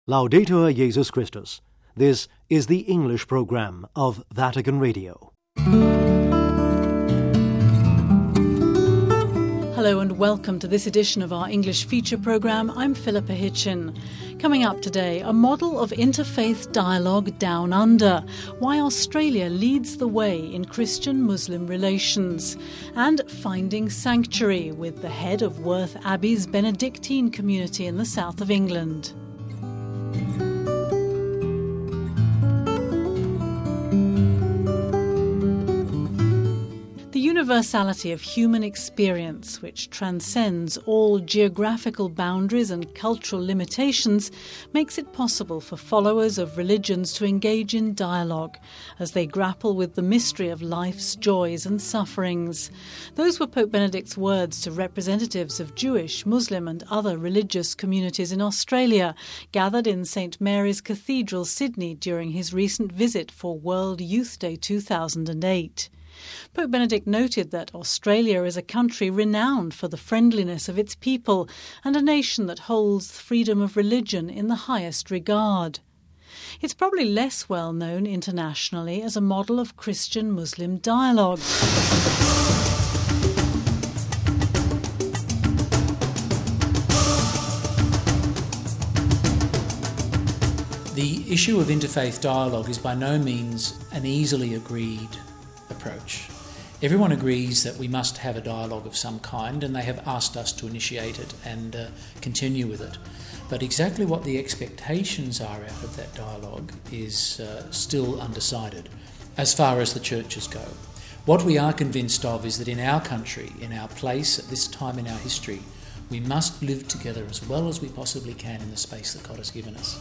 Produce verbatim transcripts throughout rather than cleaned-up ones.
Laudetur Jesus Christus. This is the English program of Vatican Radio. Hello and welcome to this edition of our English feature programme. I'm Philippa Hitchin. Coming up today, a model of interfaith dialogue down under, why Australia leads the way in Christian-Muslim relations, and finding sanctuary with the head of Worth Abbey's Benedictine community in the south of England. The universality of human experience, which transcends all geographical boundaries and cultural limitations, makes it possible for followers of religions to engage in dialogue as they grapple with the mystery of life's joys and sufferings. Those were Pope Benedict's words to representatives of Jewish, Muslim and other religious communities in Australia, gathered in Saint Mary's Cathedral, Sydney, during his recent visit for World Youth Day two thousand eight. Pope Benedict noted that Australia is a country renowned for the friendliness of its people and a nation that holds freedom of religion in the highest regard. It's probably less well known internationally as a model of Christian-Muslim dialogue. The issue of interfaith dialogue is by no means an easily agreed approach. Everyone agrees that we must have a dialogue of some kind, and they have asked us to initiate it and uh, continue with it. But exactly what the expectations are out of that dialogue is uh, still undecided, as far as the churches go. What we are convinced of is that in our country, in our place, at this time in our history, we must live together as well as we possibly can in the space that God has given us.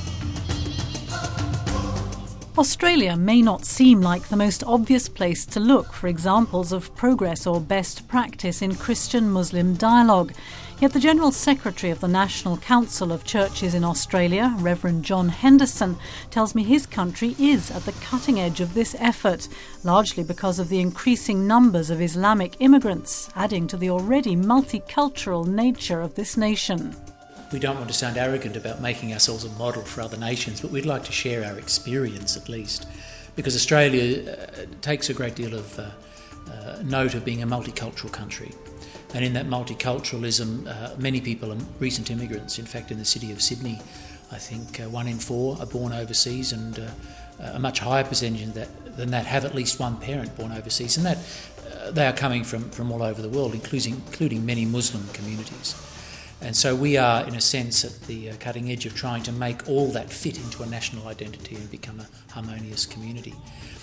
Australia may not seem like the most obvious place to look for examples of progress or best practice in Christian-Muslim dialogue. Yet the General Secretary of the National Council of Churches in Australia, Reverend John Henderson, tells me his country is at the cutting edge of this effort, largely because of the increasing numbers of Islamic immigrants, adding to the already multicultural nature of this nation. We don't want to sound arrogant about making ourselves a model for other nations, but we'd like to share our experience at least, because Australia uh, takes a great deal of uh, uh, note of being a multicultural country. And in that multiculturalism, uh, many people are recent immigrants. In fact, in the city of Sydney, I think uh, one in four are born overseas, and uh, a much higher percentage than that, than that have at least one parent born overseas. And that uh, they are coming from, from all over the world, including, including many Muslim communities. And so we are, in a sense, at the uh, cutting edge of trying to make all that fit into a national identity and become a harmonious community.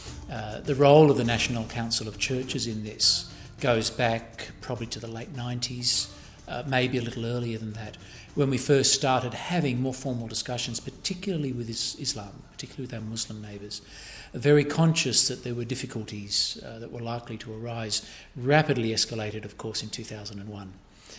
Uh, the role of the National Council of Churches in this goes back probably to the late nineties, uh, maybe a little earlier than that, when we first started having more formal discussions, particularly with Islam, particularly with our Muslim neighbours, very conscious that there were difficulties uh, that were likely to arise, rapidly escalated, of course, in two thousand one.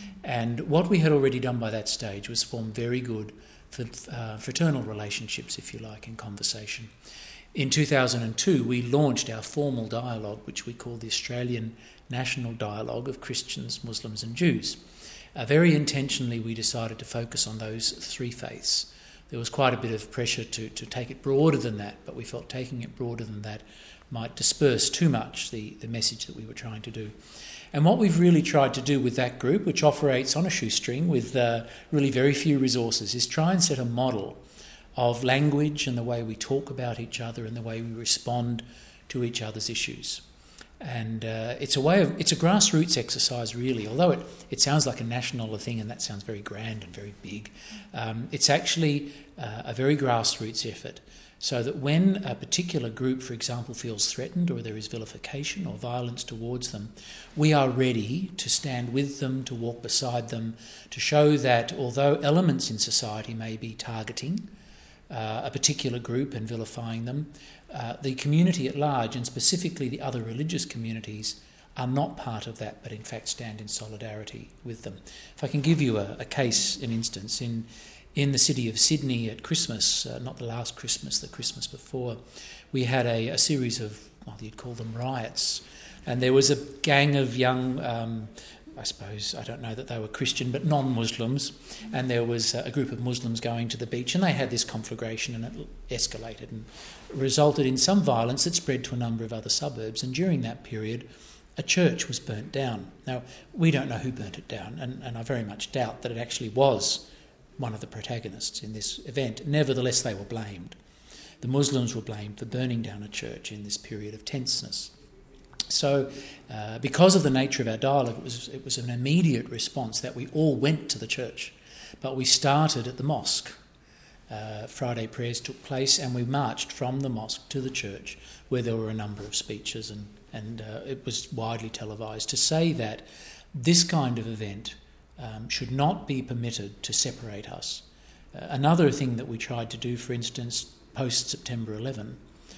And what we had already done by that stage was form very good uh, fraternal relationships, if you like, in conversation. In two thousand two, we launched our formal dialogue, which we call the Australian National Dialogue of Christians, Muslims and Jews. Uh, very intentionally, we decided to focus on those three faiths. There was quite a bit of pressure to, to take it broader than that, but we felt taking it broader than that might disperse too much the, the message that we were trying to do. And what we've really tried to do with that group, which operates on a shoestring with uh, really very few resources, is try and set a model of language and the way we talk about each other and the way we respond to each other's issues. And uh, it's a way of it's a grassroots exercise, really. Although it, it sounds like a national thing, and that sounds very grand and very big, um, it's actually uh, a very grassroots effort. So that when a particular group, for example, feels threatened or there is vilification or violence towards them, we are ready to stand with them, to walk beside them, to show that although elements in society may be targeting uh, a particular group and vilifying them, uh, the community at large, and specifically the other religious communities, are not part of that, but in fact stand in solidarity with them. If I can give you a, a case, an instance, in In the city of Sydney at Christmas, uh, not the last Christmas, the Christmas before, we had a, a series of, well, you'd call them riots. And there was a gang of young um, I suppose, I don't know that they were Christian, but non-Muslims, and there was a group of Muslims going to the beach, and they had this conflagration, and it escalated and resulted in some violence that spread to a number of other suburbs. And during that period, a church was burnt down. Now, we don't know who burnt it down, and, and I very much doubt that it actually was one of the protagonists in this event. Nevertheless, they were blamed. The Muslims were blamed for burning down a church in this period of tenseness. So, uh, because of the nature of our dialogue, it was, it was an immediate response that we all went to the church. But we started at the mosque. Uh, Friday prayers took place, and we marched from the mosque to the church, where there were a number of speeches, and, and uh, it was widely televised, to say that this kind of event um, should not be permitted to separate us. Uh, another thing that we tried to do, for instance, post-September eleventh,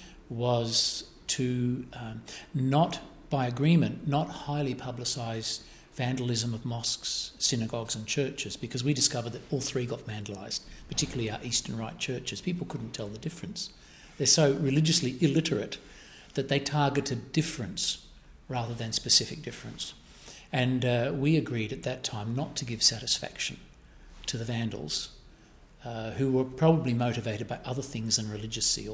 was to um, not, by agreement, not highly publicise vandalism of mosques, synagogues and churches, because we discovered that all three got vandalised, particularly our Eastern Rite churches. People couldn't tell the difference. They're so religiously illiterate that they targeted difference rather than specific difference. And uh, we agreed at that time not to give satisfaction to the vandals, uh, who were probably motivated by other things than religious zeal,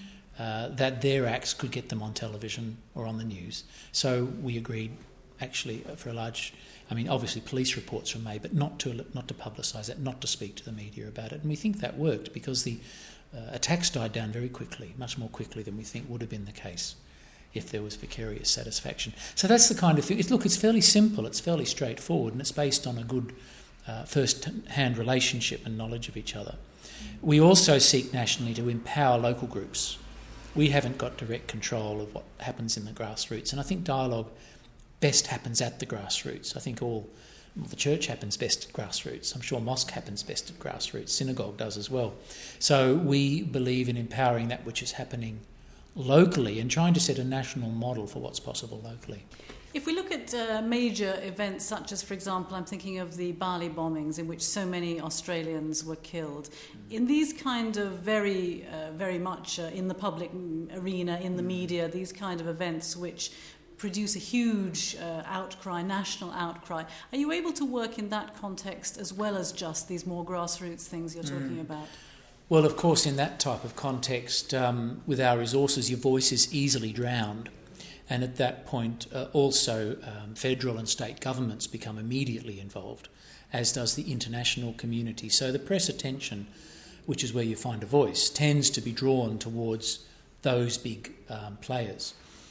Uh, that their acts could get them on television or on the news. So we agreed, actually, for a large... I mean, obviously police reports were made, but not to not to publicise it, not to speak to the media about it. And we think that worked, because the uh, attacks died down very quickly, much more quickly than we think would have been the case if there was vicarious satisfaction. So that's the kind of thing... It's, look, it's fairly simple, it's fairly straightforward, and it's based on a good uh, first-hand relationship and knowledge of each other. We also seek nationally to empower local groups. We haven't got direct control of what happens in the grassroots, and I think dialogue best happens at the grassroots. I think all well, the church happens best at grassroots. I'm sure mosque happens best at grassroots. Synagogue does as well. So we believe in empowering that which is happening locally and trying to set a national model for what's possible locally. If we look at uh, major events such as, for example, I'm thinking of the Bali bombings in which so many Australians were killed, in these kind of very, uh, very much uh, in the public arena, in the media, these kind of events which produce a huge uh, outcry, national outcry, are you able to work in that context as well as just these more grassroots things you're talking mm. about? Well, of course, in that type of context, um, with our resources, your voice is easily drowned. And at that point, uh, also um, federal and state governments become immediately involved, as does the international community. So the press attention, which is where you find a voice, tends to be drawn towards those big um, players.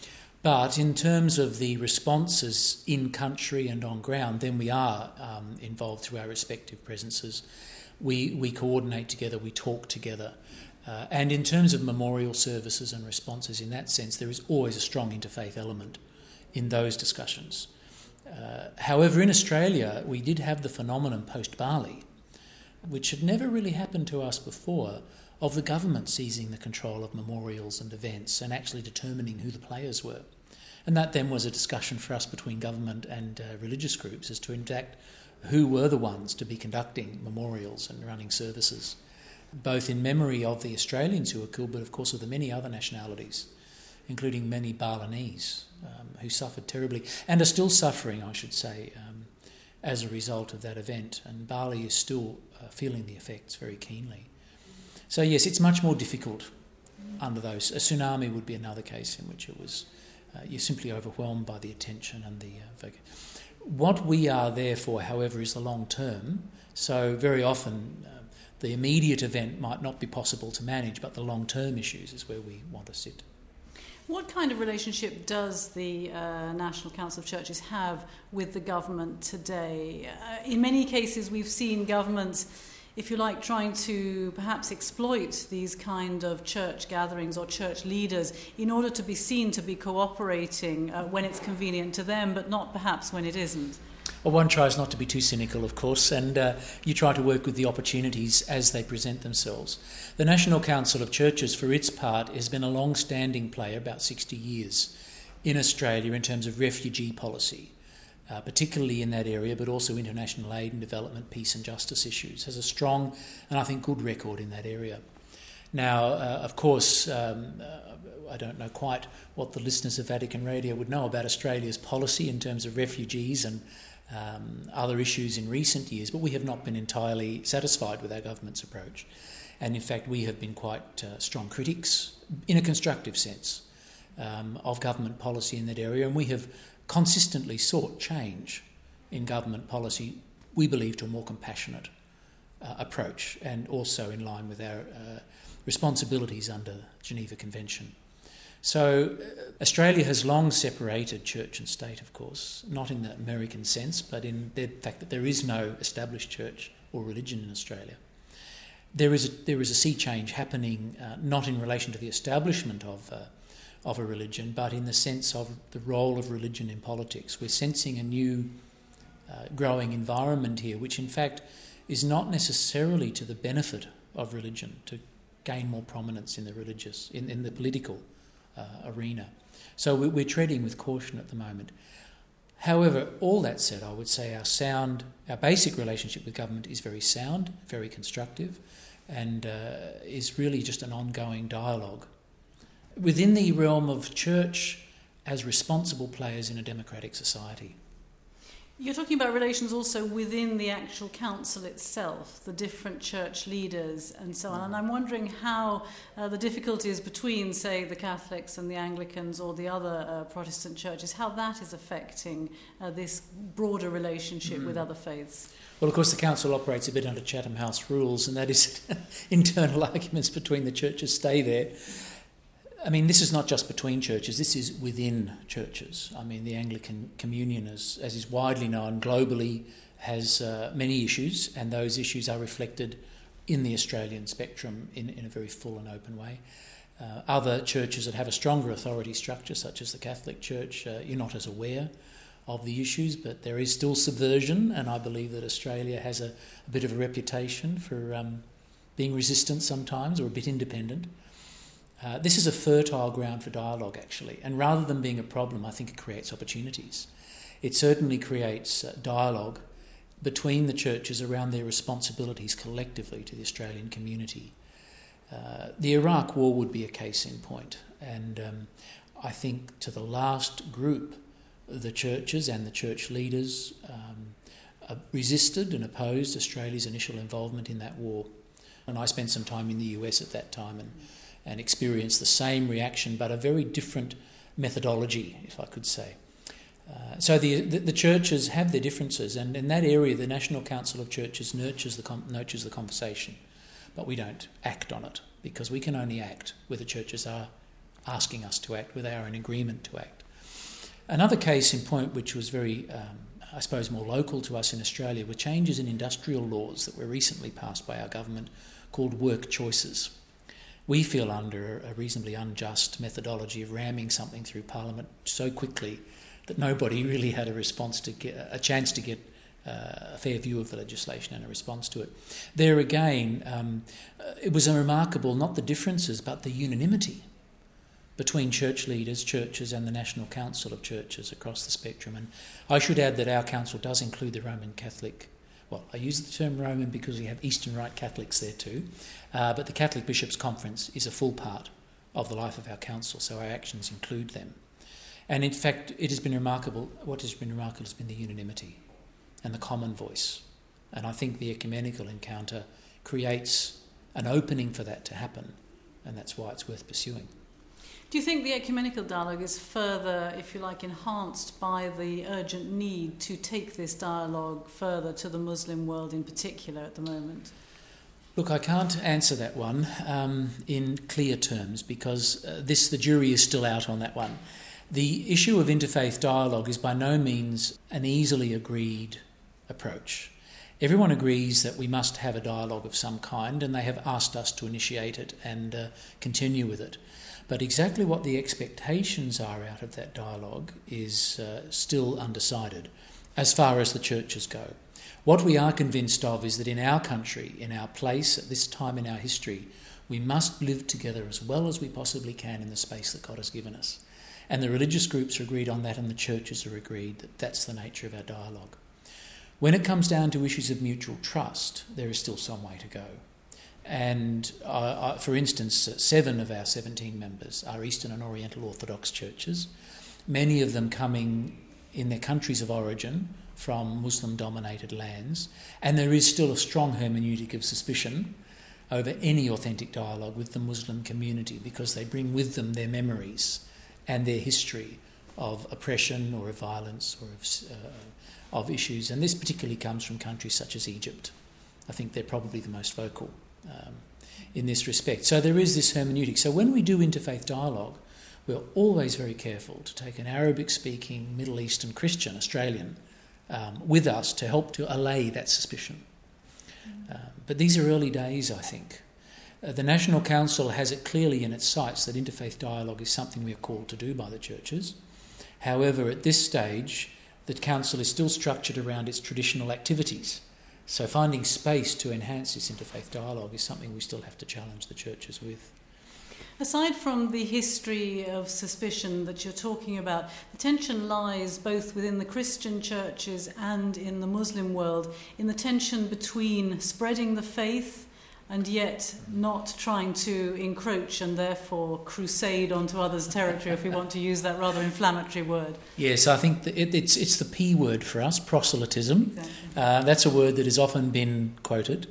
But in terms of the responses in country and on ground, then we are um, involved through our respective presences. We, we coordinate together, we talk together. Uh, and in terms of memorial services and responses in that sense, there is always a strong interfaith element in those discussions. Uh, however, in Australia, we did have the phenomenon post-Bali, which had never really happened to us before, of the government seizing the control of memorials and events and actually determining who the players were. And that then was a discussion for us between government and uh, religious groups as to, in fact, who were the ones to be conducting memorials and running services, both in memory of the Australians who were killed, but of course of the many other nationalities, including many Balinese um, who suffered terribly and are still suffering, I should say, um, as a result of that event. And Bali is still uh, feeling the effects very keenly. So yes, it's much more difficult under those. A tsunami would be another case in which it was uh, you're simply overwhelmed by the attention and the... Uh, what we are there for, however, is the long term. So very often... Uh, The immediate event might not be possible to manage, but the long-term issues is where we want to sit. What kind of relationship does the uh, National Council of Churches have with the government today? Uh, in many cases, we've seen governments, if you like, trying to perhaps exploit these kind of church gatherings or church leaders in order to be seen to be cooperating uh, when it's convenient to them, but not perhaps when it isn't. Well, one tries not to be too cynical, of course, and uh, you try to work with the opportunities as they present themselves. The National Council of Churches, for its part, has been a long-standing player, about sixty years, in Australia in terms of refugee policy, uh, particularly in that area, but also international aid and development, peace and justice issues. Has a strong and, I think, good record in that area. Now, uh, of course, um, uh, I don't know quite what the listeners of Vatican Radio would know about Australia's policy in terms of refugees and um, other issues in recent years, but we have not been entirely satisfied with our government's approach. And in fact, we have been quite uh, strong critics, in a constructive sense, um, of government policy in that area, and we have consistently sought change in government policy, we believe, to a more compassionate uh, approach, and also in line with our uh, responsibilities under the Geneva Convention. So uh, Australia has long separated church and state, of course, not in the American sense, but in the fact that there is no established church or religion in Australia. There is a, there is a sea change happening, uh, not in relation to the establishment of uh, of a religion, but in the sense of the role of religion in politics. We're sensing a new uh, growing environment here, which in fact is not necessarily to the benefit of religion, to gain more prominence in the religious, in, in the political uh, arena. So we, we're treading with caution at the moment. However, all that said, I would say our sound, our basic relationship with government is very sound, very constructive, and uh, is really just an ongoing dialogue within the realm of church as responsible players in a democratic society. You're talking about relations also within the actual council itself, the different church leaders and so on. And I'm wondering how uh, the difficulties between, say, the Catholics and the Anglicans or the other uh, Protestant churches, how that is affecting uh, this broader relationship mm. with other faiths. Well, of course, the council operates a bit under Chatham House rules, and that is internal arguments between the churches stay there. I mean, this is not just between churches, this is within churches. I mean, the Anglican Communion, as, as is widely known globally, has uh, many issues, and those issues are reflected in the Australian spectrum in, in a very full and open way. Uh, other churches that have a stronger authority structure, such as the Catholic Church, uh, you're not as aware of the issues, but there is still subversion, and I believe that Australia has a, a bit of a reputation for um, being resistant sometimes, or a bit independent. Uh, this is a fertile ground for dialogue, actually, and rather than being a problem, I think it creates opportunities. It certainly creates uh, dialogue between the churches around their responsibilities collectively to the Australian community. Uh, the Iraq War would be a case in point, and um, I think to the last group, the churches and the church leaders um, uh, resisted and opposed Australia's initial involvement in that war. And I spent some time in the U S at that time, and and experience the same reaction, but a very different methodology, if I could say. Uh, so the, the the churches have their differences, and in that area, the National Council of Churches nurtures the com- nurtures the conversation, but we don't act on it, because we can only act where the churches are asking us to act, where they are in agreement to act. Another case in point, which was very, um, I suppose, more local to us in Australia, were changes in industrial laws that were recently passed by our government called work choices. We feel under a reasonably unjust methodology of ramming something through Parliament so quickly that nobody really had a response to get, a chance to get uh, a fair view of the legislation and a response to it. There again, um, it was a remarkable, not the differences, but the unanimity between church leaders, churches and the National Council of Churches across the spectrum. And I should add that our council does include the Roman Catholic. Well, I use the term Roman because we have Eastern Rite Catholics there too, uh, but the Catholic Bishops' Conference is a full part of the life of our council, so our actions include them. And in fact, it has been remarkable, what has been remarkable has been the unanimity and the common voice. And I think the ecumenical encounter creates an opening for that to happen, and that's why it's worth pursuing. Do you think the ecumenical dialogue is further, if you like, enhanced by the urgent need to take this dialogue further to the Muslim world in particular at the moment? Look, I can't answer that one um, in clear terms, because uh, this the jury is still out on that one. The issue of interfaith dialogue is by no means an easily agreed approach. Everyone agrees that we must have a dialogue of some kind, and they have asked us to initiate it and uh, continue with it. But exactly what the expectations are out of that dialogue is uh, still undecided as far as the churches go. What we are convinced of is that in our country, in our place, at this time in our history, we must live together as well as we possibly can in the space that God has given us. And the religious groups are agreed on that, and the churches are agreed that that's the nature of our dialogue. When it comes down to issues of mutual trust, there is still some way to go. And uh, uh, for instance, uh, seven of our seventeen members are Eastern and Oriental Orthodox churches, many of them coming in their countries of origin from Muslim-dominated lands, and there is still a strong hermeneutic of suspicion over any authentic dialogue with the Muslim community, because they bring with them their memories and their history of oppression or of violence or of, uh, of issues. And this particularly comes from countries such as Egypt. I think they're probably the most vocal um, in this respect. So there is this hermeneutic. So when we do interfaith dialogue, we're always very careful to take an Arabic-speaking, Middle Eastern Christian, Australian, um, with us to help to allay that suspicion. Um, but these are early days, I think. Uh, the National Council has it clearly in its sights that interfaith dialogue is something we are called to do by the churches. However, at this stage, the Council is still structured around its traditional activities. So finding space to enhance this interfaith dialogue is something we still have to challenge the churches with. Aside from the history of suspicion that you're talking about, the tension lies both within the Christian churches and in the Muslim world, in the tension between spreading the faith and yet not trying to encroach and therefore crusade onto others' territory, if we want to use that rather inflammatory word. Yes, I think that it, it's, it's the P word for us, proselytism. Exactly. Uh, that's a word that has often been quoted.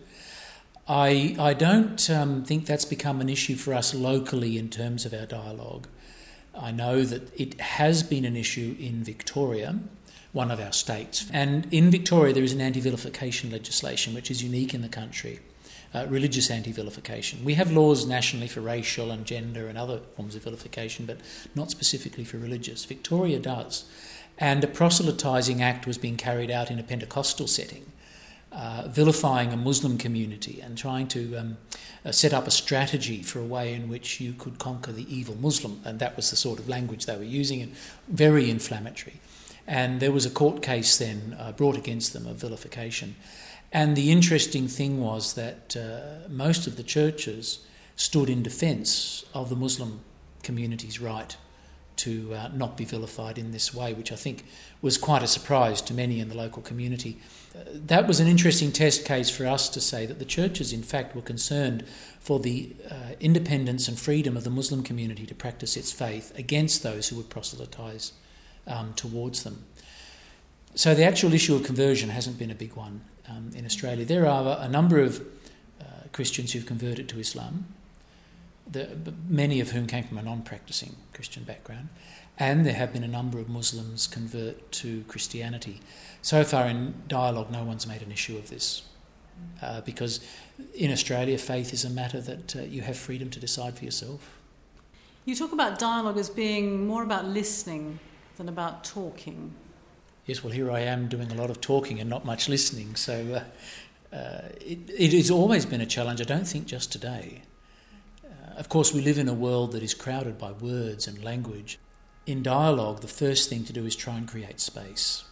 I I don't um, think that's become an issue for us locally in terms of our dialogue. I know that it has been an issue in Victoria, one of our states. And in Victoria there is an anti-vilification legislation which is unique in the country, uh, religious anti-vilification. We have laws nationally for racial and gender and other forms of vilification, but not specifically for religious. Victoria does. And a proselytising act was being carried out in a Pentecostal setting, Uh, vilifying a Muslim community and trying to um, uh, set up a strategy for a way in which you could conquer the evil Muslim. And that was the sort of language they were using, and very inflammatory. And there was a court case then uh, brought against them of vilification. And the interesting thing was that uh, most of the churches stood in defence of the Muslim community's right to uh, not be vilified in this way, which I think was quite a surprise to many in the local community. Uh, that was an interesting test case for us to say that the churches, in fact, were concerned for the uh, independence and freedom of the Muslim community to practice its faith against those who would proselytise um, towards them. So the actual issue of conversion hasn't been a big one um, in Australia. There are a number of uh, Christians who've converted to Islam, The, many of whom came from a non-practising Christian background, and there have been a number of Muslims convert to Christianity. So far in dialogue, no one's made an issue of this, uh, because in Australia, faith is a matter that uh, you have freedom to decide for yourself. You talk about dialogue as being more about listening than about talking. Yes, well, here I am doing a lot of talking and not much listening, so uh, uh, it, it has always been a challenge, I don't think just today. Of course, we live in a world that is crowded by words and language. In dialogue, the first thing to do is try and create space.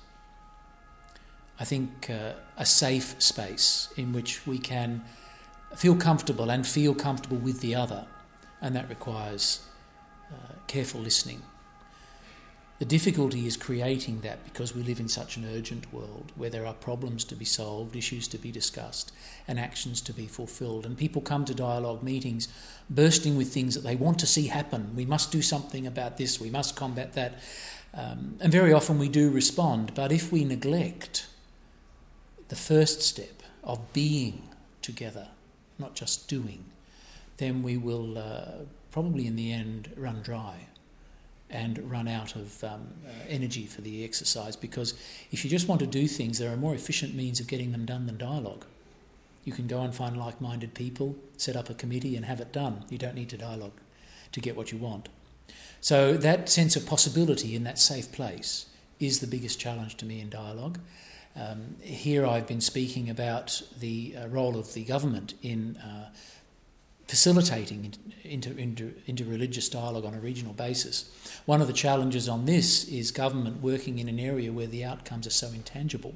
I think uh, a safe space in which we can feel comfortable and feel comfortable with the other, and that requires uh, careful listening. The difficulty is creating that because we live in such an urgent world where there are problems to be solved, issues to be discussed, and actions to be fulfilled. And people come to dialogue meetings bursting with things that they want to see happen. We must do something about this, we must combat that. Um, and very often we do respond, but if we neglect the first step of being together, not just doing, then we will uh, probably in the end run dry and run out of um, uh, energy for the exercise, because if you just want to do things, there are more efficient means of getting them done than dialogue. You can go and find like-minded people, set up a committee and have it done. You don't need to dialogue to get what you want. So that sense of possibility in that safe place is the biggest challenge to me in dialogue. Um, here I've been speaking about the uh, role of the government in uh, facilitating inter, inter, inter-religious dialogue on a regional basis. One of the challenges on this is government working in an area where the outcomes are so intangible,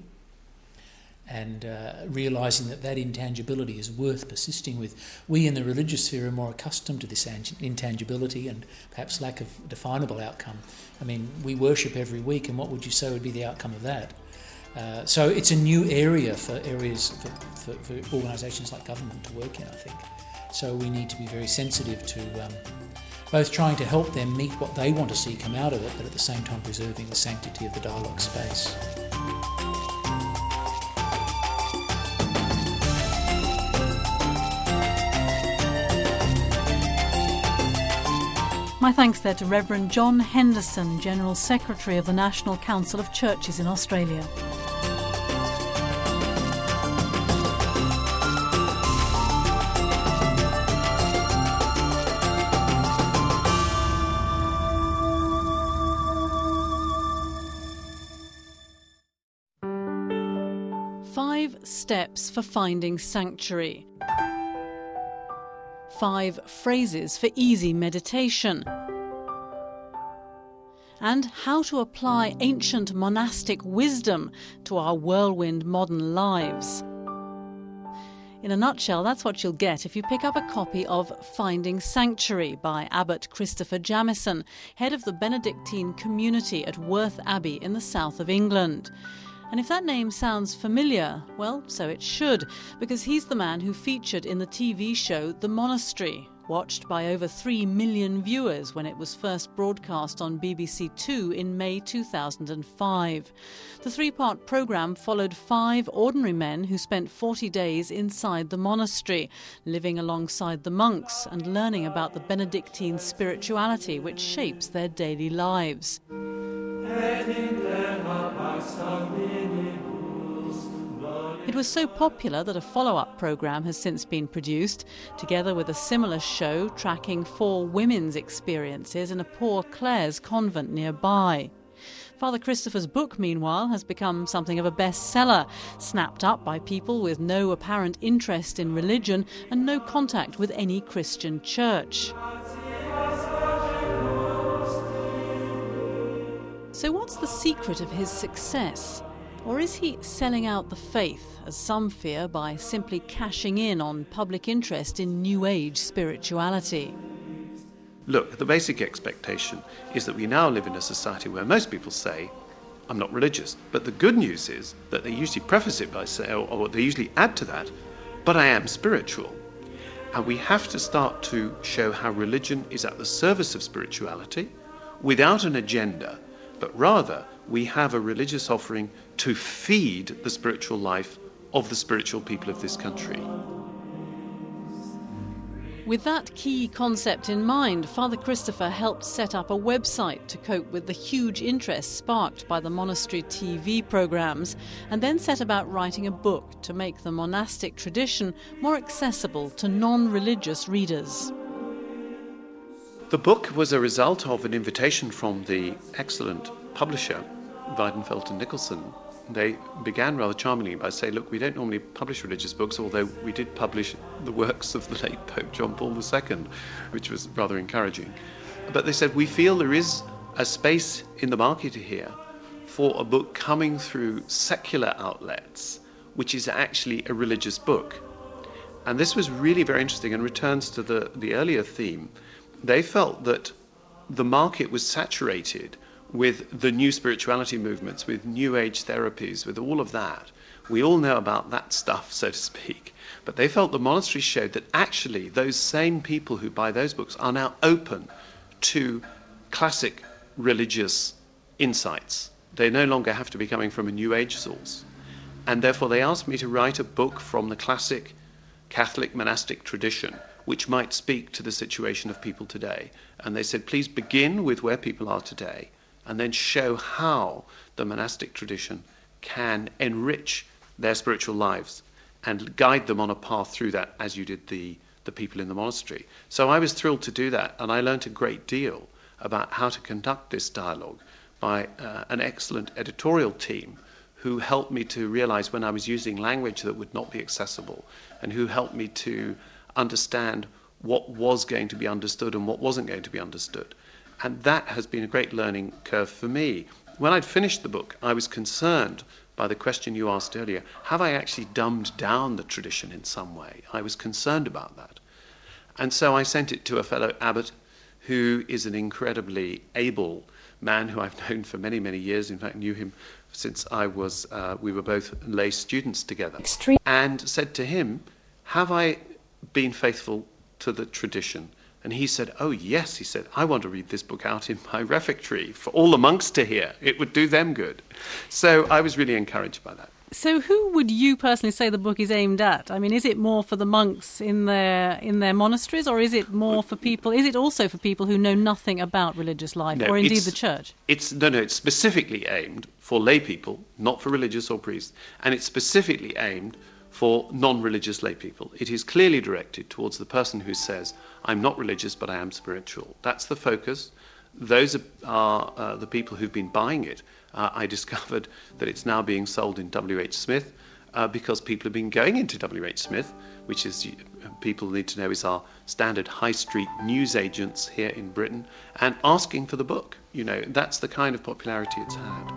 and uh, realising that that intangibility is worth persisting with. We in the religious sphere are more accustomed to this intangibility and perhaps lack of definable outcome. I mean, we worship every week, and what would you say would be the outcome of that? Uh, so it's a new area for areas, for, for, for organisations like government to work in, I think. So we need to be very sensitive to um, both trying to help them meet what they want to see come out of it, but at the same time preserving the sanctity of the dialogue space. My thanks there to Reverend John Henderson, General Secretary of the National Council of Churches in Australia. Five steps for finding sanctuary. Five phrases for easy meditation. And how to apply ancient monastic wisdom to our whirlwind modern lives. In a nutshell, that's what you'll get if you pick up a copy of Finding Sanctuary by Abbot Christopher Jamieson, head of the Benedictine community at Worth Abbey in the south of England. And if that name sounds familiar, well, so it should, because he's the man who featured in the T V show The Monastery, watched by over three million viewers when it was first broadcast on B B C Two in May two thousand five. The three-part programme followed five ordinary men who spent forty days inside the monastery, living alongside the monks and learning about the Benedictine spirituality which shapes their daily lives. It was so popular that a follow-up programme has since been produced, together with a similar show tracking four women's experiences in a poor Clare's convent nearby. Father Christopher's book, meanwhile, has become something of a bestseller, snapped up by people with no apparent interest in religion and no contact with any Christian church. So what's the secret of his success? Or is he selling out the faith, as some fear, by simply cashing in on public interest in New Age spirituality? Look, the basic expectation is that we now live in a society where most people say, I'm not religious. But the good news is that they usually preface it by saying, or, or they usually add to that, but I am spiritual. And we have to start to show how religion is at the service of spirituality, without an agenda, but rather we have a religious offering to feed the spiritual life of the spiritual people of this country. With that key concept in mind, Father Christopher helped set up a website to cope with the huge interest sparked by the monastery T V programmes, and then set about writing a book to make the monastic tradition more accessible to non-religious readers. The book was a result of an invitation from the excellent publisher, Weidenfeld and Nicholson. They began rather charmingly by saying, look, we don't normally publish religious books, although we did publish the works of the late Pope John Paul the Second, which was rather encouraging. But they said, we feel there is a space in the market here for a book coming through secular outlets, which is actually a religious book. And this was really very interesting and returns to the, the earlier theme. They felt that the market was saturated with the new spirituality movements, with New Age therapies, with all of that. We all know about that stuff, so to speak. But they felt the monastery showed that actually those same people who buy those books are now open to classic religious insights. They no longer have to be coming from a New Age source. And therefore they asked me to write a book from the classic Catholic monastic tradition, which might speak to the situation of people today. And they said, please begin with where people are today, and then show how the monastic tradition can enrich their spiritual lives and guide them on a path through that, as you did the, the people in the monastery. So I was thrilled to do that, and I learnt a great deal about how to conduct this dialogue by uh, an excellent editorial team who helped me to realize when I was using language that would not be accessible, and who helped me to understand what was going to be understood and what wasn't going to be understood. And that has been a great learning curve for me. When I'd finished the book, I was concerned by the question you asked earlier, have I actually dumbed down the tradition in some way? I was concerned about that. And so I sent it to a fellow abbot who is an incredibly able man who I've known for many, many years. In fact, knew him since I was, uh, we were both lay students together. Extreme. And said to him, have I been faithful to the tradition? And he said, oh yes, he said, I want to read this book out in my refectory for all the monks to hear. It would do them good. So I was really encouraged by that. So who would you personally say the book is aimed at? I mean, is it more for the monks in their in their monasteries, or is it more for people, is it also for people who know nothing about religious life, no, or indeed the church? It's No, no, it's specifically aimed for lay people, not for religious or priests, and it's specifically aimed for non-religious lay people. It is clearly directed towards the person who says, I'm not religious, but I am spiritual. That's the focus. Those are, are uh, the people who've been buying it. Uh, I discovered that it's now being sold in W H Smith uh, because people have been going into W H Smith, which is, uh, people need to know, is our standard high street news agents here in Britain, and asking for the book. You know, that's the kind of popularity it's had.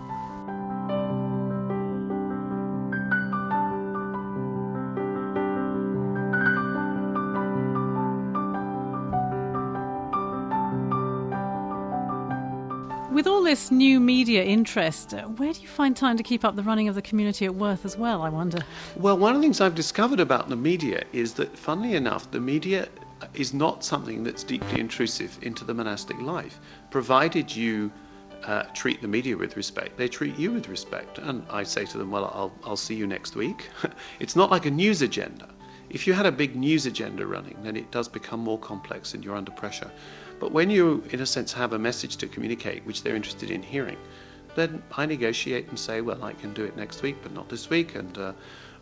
With all this new media interest, uh, where do you find time to keep up the running of the community at Worth as well, I wonder? Well, one of the things I've discovered about the media is that, funnily enough, the media is not something that's deeply intrusive into the monastic life. Provided you uh, treat the media with respect, they treat you with respect. And I say to them, well, I'll, I'll see you next week. It's not like a news agenda. If you had a big news agenda running, then it does become more complex and you're under pressure. But when you, in a sense, have a message to communicate which they're interested in hearing, then I negotiate and say, well, I can do it next week, but not this week. And uh,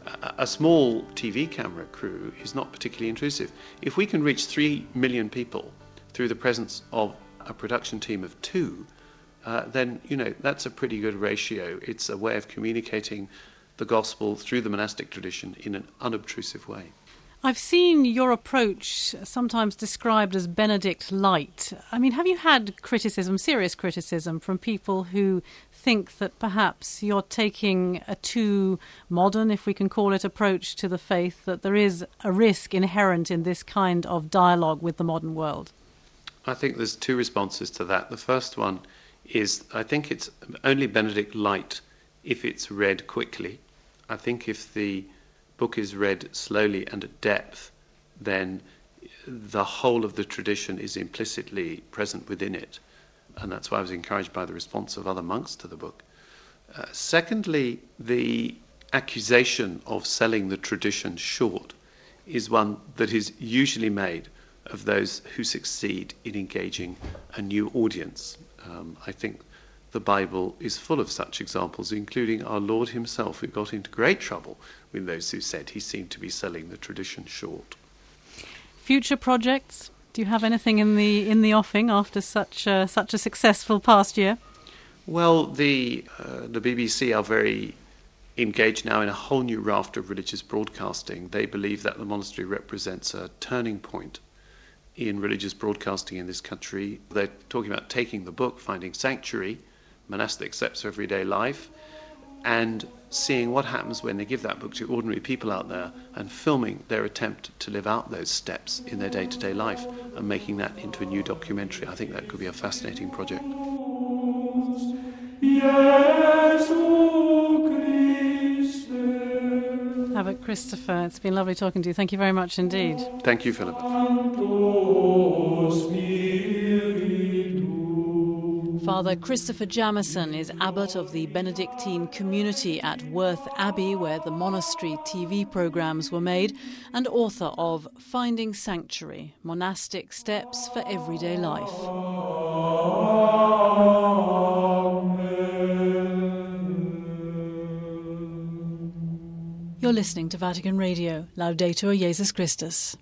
a small T V camera crew is not particularly intrusive. If we can reach three million people through the presence of a production team of two, uh, then, you know, that's a pretty good ratio. It's a way of communicating the gospel through the monastic tradition in an unobtrusive way. I've seen your approach sometimes described as Benedict light. I mean, have you had criticism, serious criticism, from people who think that perhaps you're taking a too modern, if we can call it, approach to the faith, that there is a risk inherent in this kind of dialogue with the modern world? I think there's two responses to that. The first one is, I think it's only Benedict light if it's read quickly. I think if the book is read slowly and at depth, then the whole of the tradition is implicitly present within it. And that's why I was encouraged by the response of other monks to the book. Uh, secondly, the accusation of selling the tradition short is one that is usually made of those who succeed in engaging a new audience. Um, I think the Bible is full of such examples, including our Lord himself, who got into great trouble with those who said he seemed to be selling the tradition short. Future projects? Do you have anything in the in the offing after such uh, such a successful past year? Well, the uh, the B B C are very engaged now in a whole new raft of religious broadcasting. They believe that the monastery represents a turning point in religious broadcasting in this country. They're talking about taking the book, Finding Sanctuary, Monastic Steps for Everyday Life, and seeing what happens when they give that book to ordinary people out there and filming their attempt to live out those steps in their day-to-day life and making that into a new documentary. I think that could be a fascinating project. Abbot Christopher, it's been lovely talking to you. Thank you very much indeed. Thank you, Philip. Father Christopher Jamieson is abbot of the Benedictine community at Worth Abbey, where the monastery T V programmes were made, and author of Finding Sanctuary, Monastic Steps for Everyday Life. You're listening to Vatican Radio. Laudetur Jesus Christus.